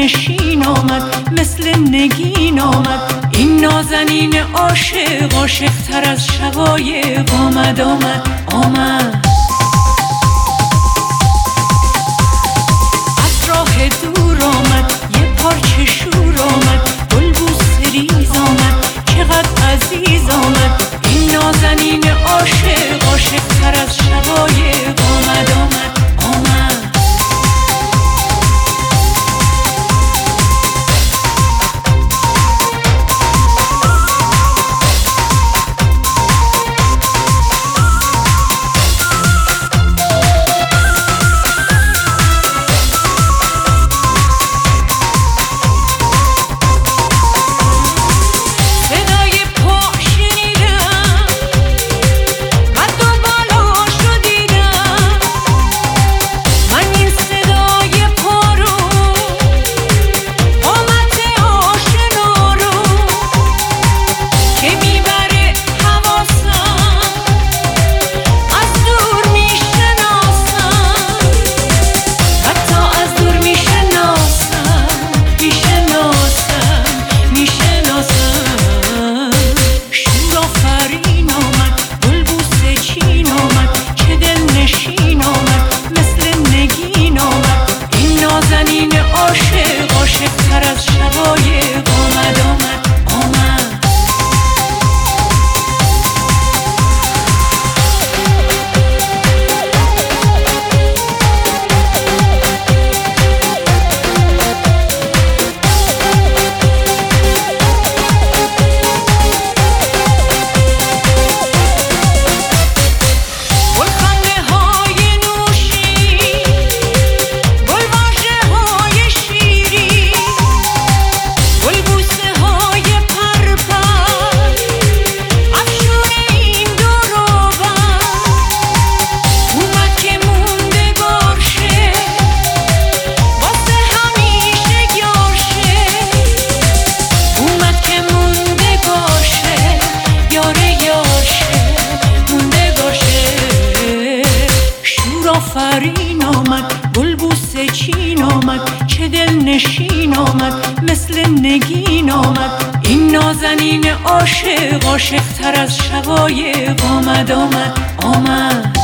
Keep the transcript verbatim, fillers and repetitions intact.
نشین آمد، مثل نگین آمد. این نازنین عاشق، عاشق تر از شقایق آمد آمد آمد. از راه دور آمد، یه پارچه شور آمد، بلبوس ریز آمد، چقدر عزیز آمد. این نازنین عاشق، عاشق تر از شقایق آمد آمد آمد. آفرین آمد، بلبوس چین آمد، چه دل نشین آمد، مثل نگین آمد. این نازنین عاشق، عاشق تر از شقایق آمد آمد آمد.